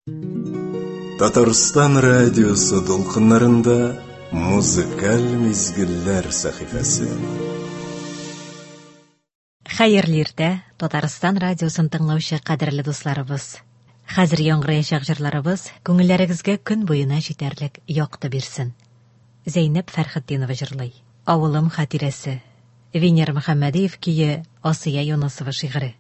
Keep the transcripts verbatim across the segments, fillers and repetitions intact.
Татарстан радиосы долқынларында музыкаль мизгилләр сәхифәсе. Хәерле иртә, Татарстан радиосын тыңлаучы кадерле дусларыбыз. Хәзер яңгыраячак җырларыбыз күңелләрегезгә көн буена җитәрлек якты бирсен. Зәйнәп Фәрхетдинова җырлый. Авылым хатирәсе. Венер Мөхәммәдиев кие, Асия Юнысова шигыре.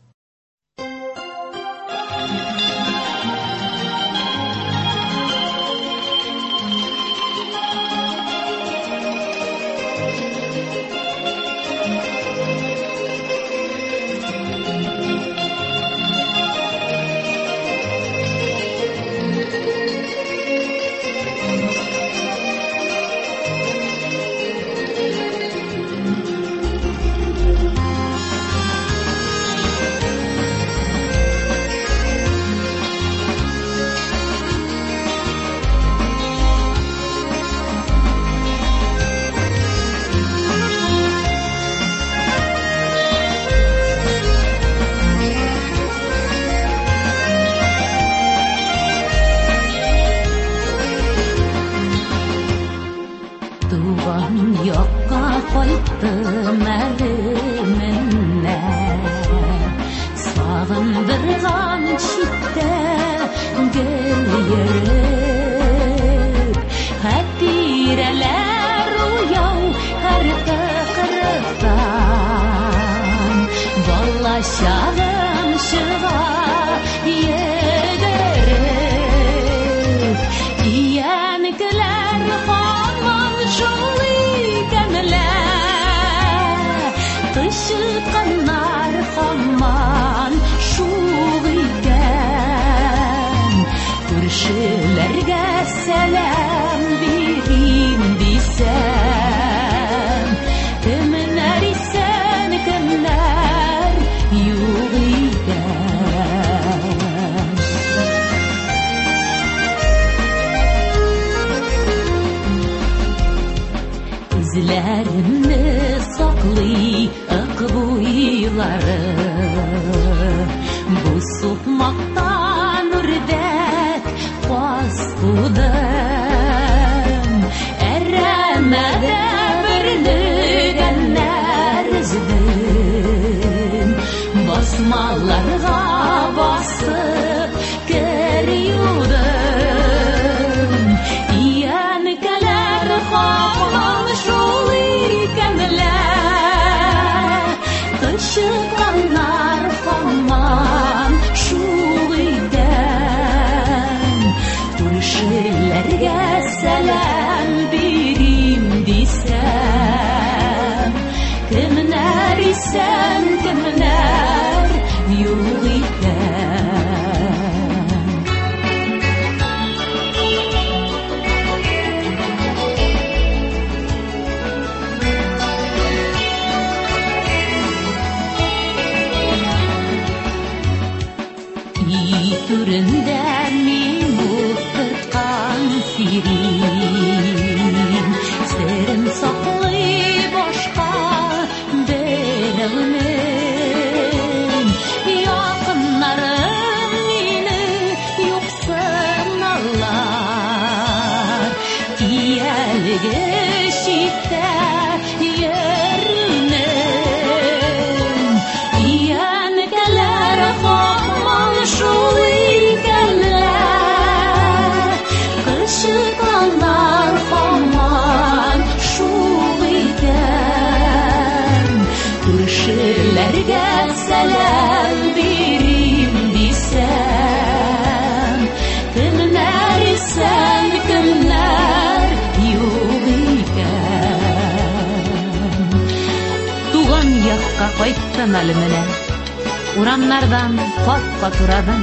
Урамнардан пат-пат урадым,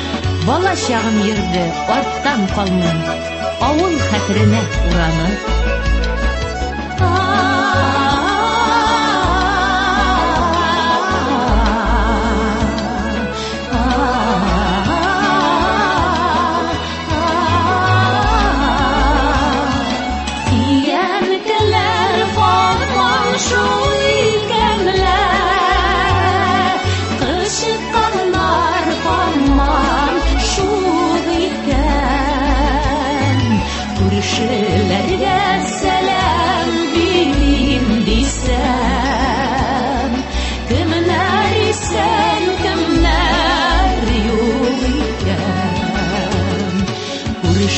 бала чагым йөрде, арттан калмый, авыл хәтеренә уранып. Кышытканнар, хамман шул икән.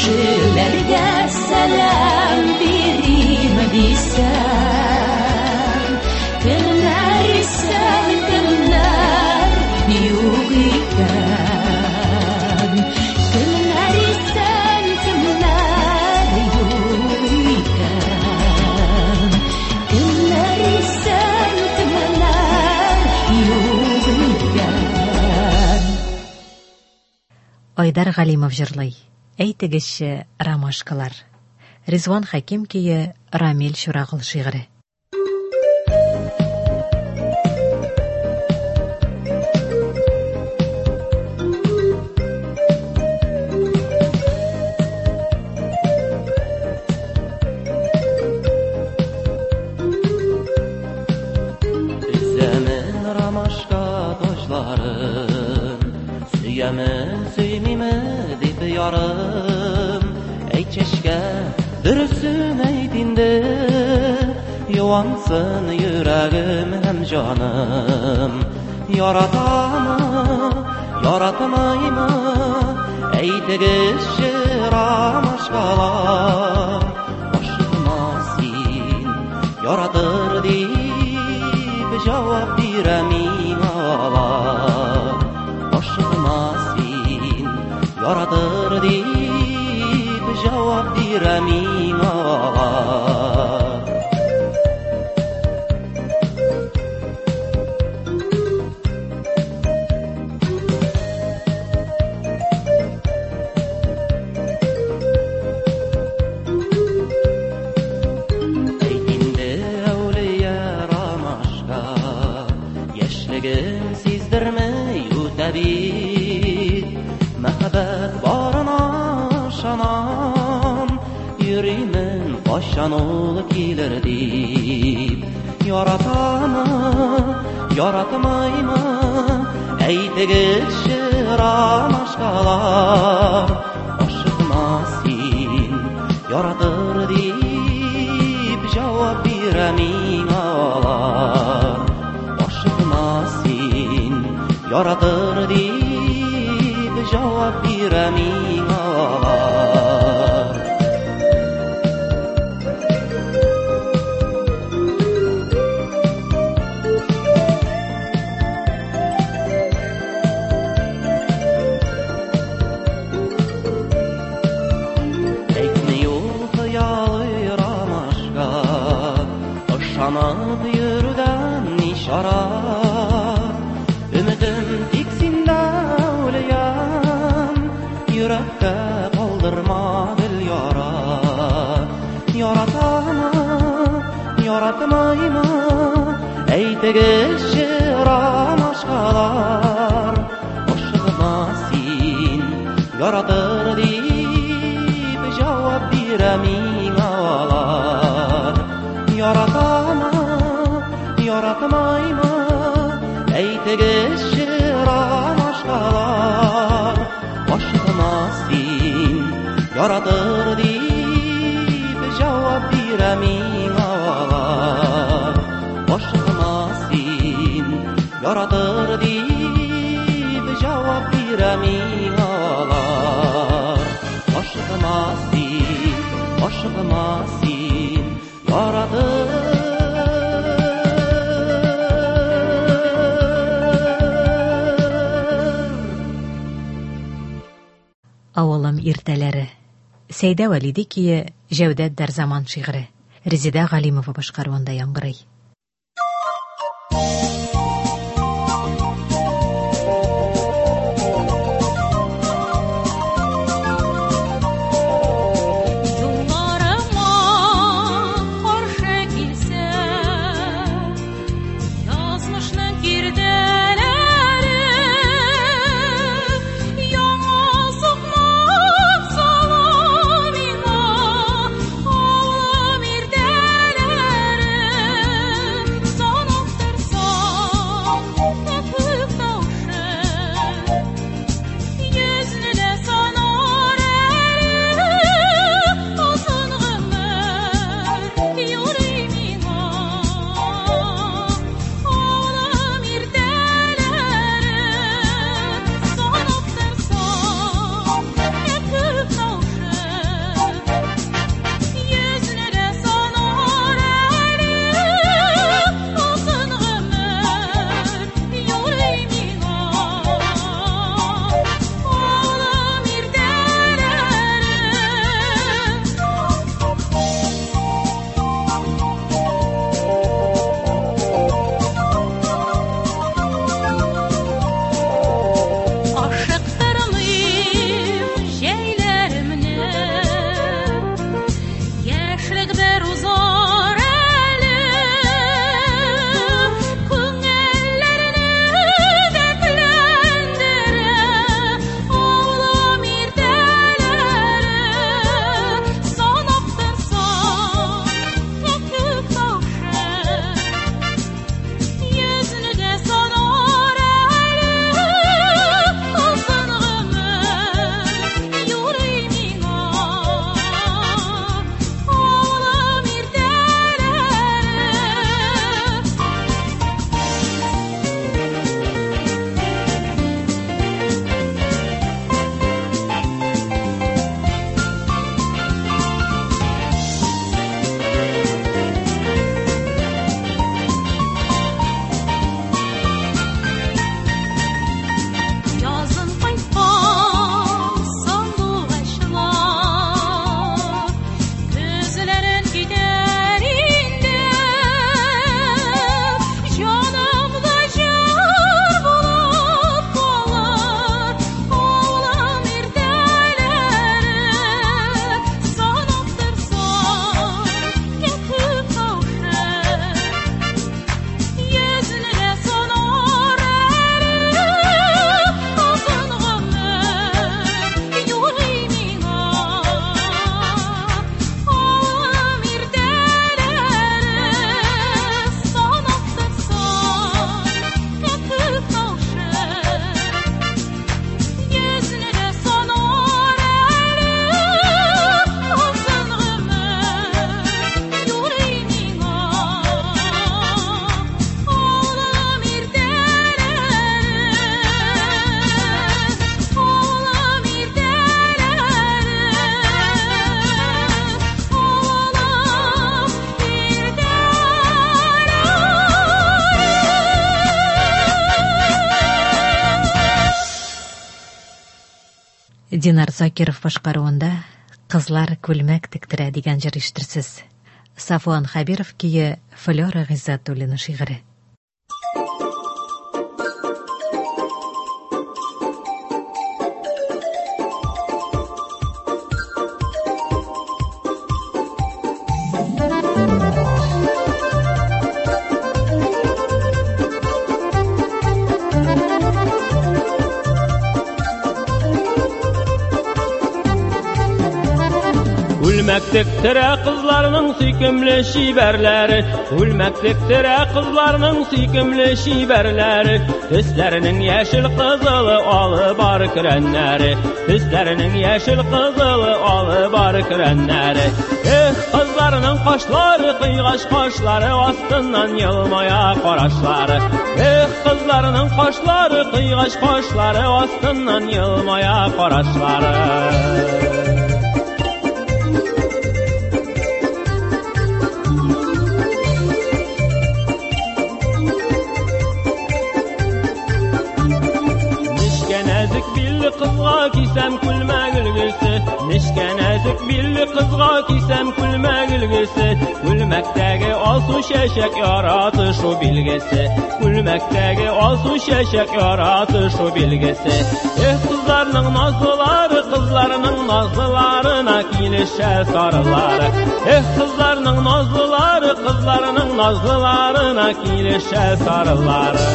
Күршеләргә сәлам бирим дисәм, кемнәр исән, кемнәр юк икән. Кемнәр исән, кемнәр юк икән. Кемнәр исән, кемнәр юк икән. Айдар Галимов җырлый. Әйтегезче, ромашкалар. Ризван Хәким көе, Рамил Шурагыл шигыре. Үзәмен ромашка тошларын, сөямен сөймиме дип ярым. Әйтчәшкә дөресен әйт инде, юансын йөрәгем һәм җаным. Яратамы, яратмаймы, әйтегезче, ромашкалар. Ашыкма син, яратыр дип җавап бирә миңа алар. Ашыкма син, яратыр дип җавап бирә миңа алар. Әйт инде, әүлия ромашка, яшьлегем сиздермәй үтә бит. Мәхәббәт барына ышанам, йөримен кайчан ул килер дип. Яратамы, яратмаймы, әйтегезче, ромашкалар. Ашыкма син, яратыр дип җавап бирә миңа алар. Ашыкма син, яратыр дип җавап бирә миңа алар. Әйтми ул хыялы ромашка, ышанып йөрүдән ни чара. Өмидем тик синдә, әүлиям, йөрәккә калдырма гел яра. Яратамы, яратмаймы, әйтегезче, ромашкалар. Ашыкма син, яратыр дип җавап бирә миңа алар. Яратамы, яратмаймы, әйтегезче, ромашкалар. Ашыкма син, яратыр дип җавап бирә миңа алар. Ашыкма син, яратыр дип җавап бирә миңа алар. Ашыкма син, ашыкма син, яратыр. Авылым иртәләре. Сәйдә Валиди көе, Җәүдәт Дарзаман шигыре. Резида Галимова башкаруында яңгырый. Awalım irtələri Динар Закиров башкаруында «Кызлар күлмәк тиктирә» дигән җыр ишетерсез. Сафуан Хабиров кие Флора Гыйззатуллина шигыре. Үлмәктектірә қызларның сүйкімлі шибәрләре, үлмәктектірә қызларның сүйкімлі шибәрләре, төсләрінің яшыл қызылы алы бар күрәннәре, төсләрінің яшыл қызылы алы бар күрәннәре. Эх, қызларының қашлары, қиғаш қашлары, астынан елмая қарашлары. Эх, қызларының қашлары, қиғаш қашлары, астынан елмая қарашлары. Kızga kisem külmek ülgüsü, nişke nazik billi kızga kisem külmek ülgüsü, külmekteki alsu şeşek yaratı şu bilgisi, külmekteki alsu şeşek yaratı şu bilgisi. Eh kızlarının nazlıları, kızlarının nazlılarına kilişe sarıları. Eh kızlarının nazlıları, kızlarının nazlılarına kilişe sarıları.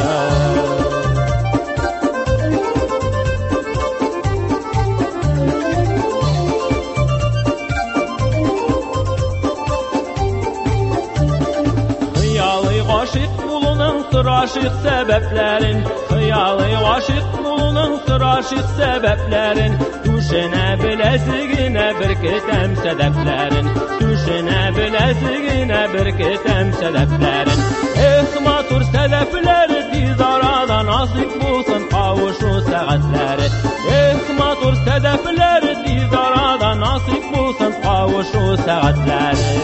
Aşık sebeplerin, hıyalı aşık bulunun sır aşık sebeplerin, düşene bilezigine bir ketem sedeflerin, düşene bilezigine bir ketem sedeflerin. Eh matur sedefleri diz arada nasip bulsun kavuşu saatleri. Eh matur sedefleri diz arada nasip bulsun kavuşu saatleri.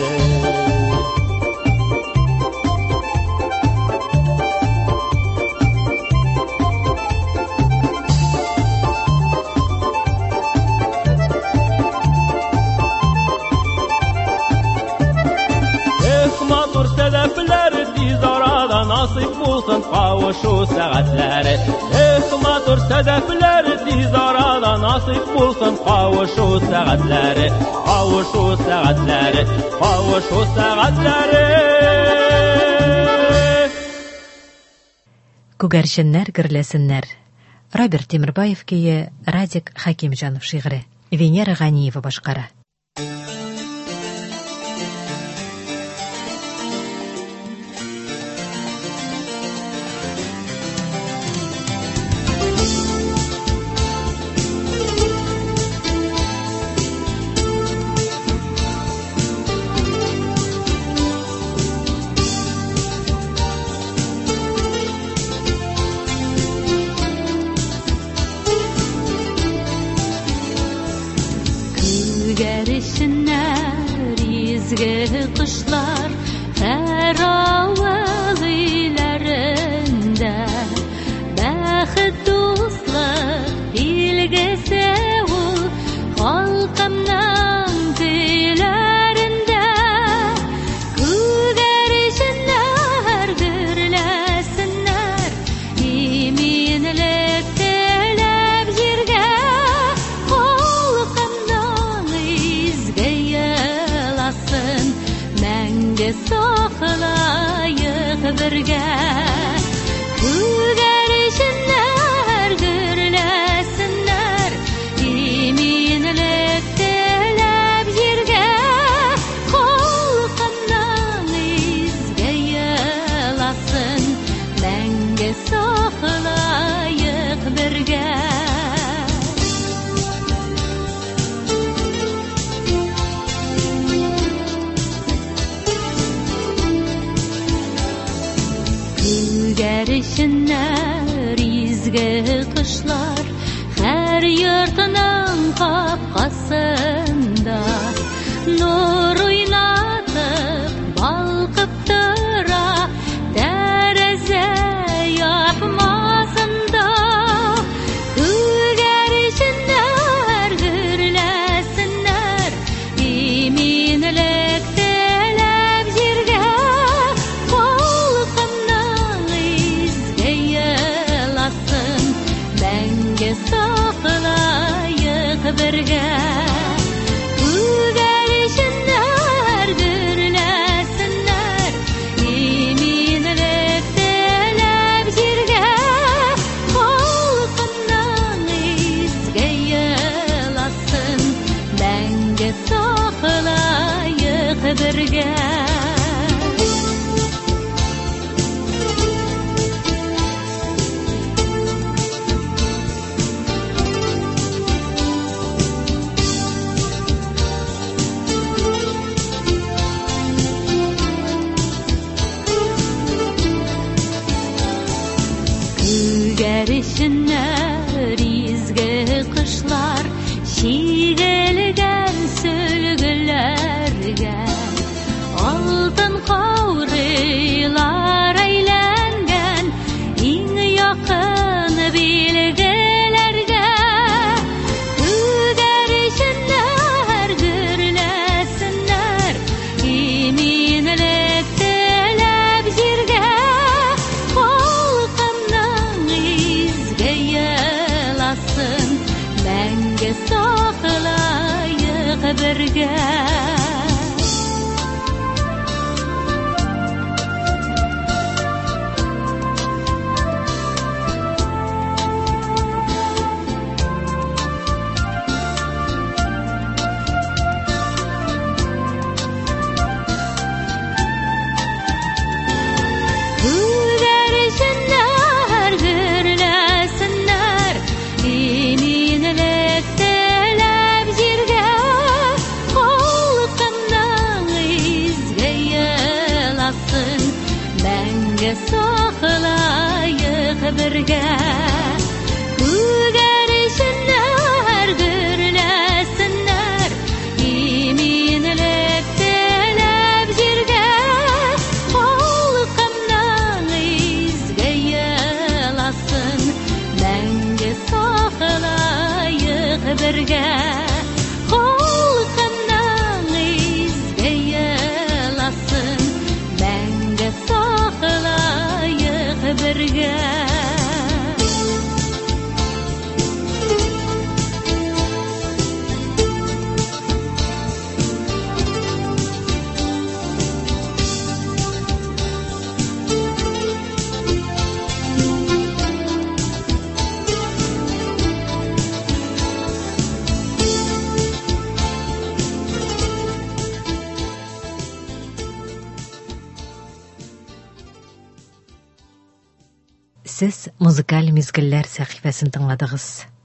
Nasip bulsun kavuşu saatleri. Eh matur sedefleri tiz arada nasip bulsun kavuşu saatleri. Kavuşu saatleri, kavuşu saatleri. Күгәрченнәр гөрләсеннәр. Роберт Тимирбаев кие, Радик Хакимҗанов шигыре. Венера Ганиева башкара. Kışlar her avıl ilerinde Bəxit dostlar bilgisi ol Halkımdan dilərində Күгәрişinlər gürləsinlər Eminlik telep jirgə Halkımdan izgə yəlasın Мәңгі сақлайық бірге Күгәрişinlər гүрләсінләр Eminlik теләп jirgə Халқымнан izgə yəlasın Мәңгі сақлайық бірге Күгәрişinlər izgə kışlar Hər yurtının qapqasında Nur oynatıp balqıp tıra Tərəzə yapmasında Күгәрişinlər birge Gügelişinler gürlesinler Eminlik telep jirge Halkımdan izge yılasın Benge saklayık birge Gerişinler izge kışlar Şigelgen sülgülerge Altın kavrilar eylengen İn yakın bilgelerge Gerişinler gürlesinler Eminlik telep jirge Benge saklayık birge Gülerişinler gürlesinler Eminlik telep jirge Halkımdan izge yılasın Benge saklayık birge Gülerişinler gürlesinler Eminlik telep jirge Halkımdan izge yılasın Benge saklayık birge Halkımdan izge yılasın Benge saklayık birge Сез музыкаль мизгелләр сәхифәсен тыңладыгыз.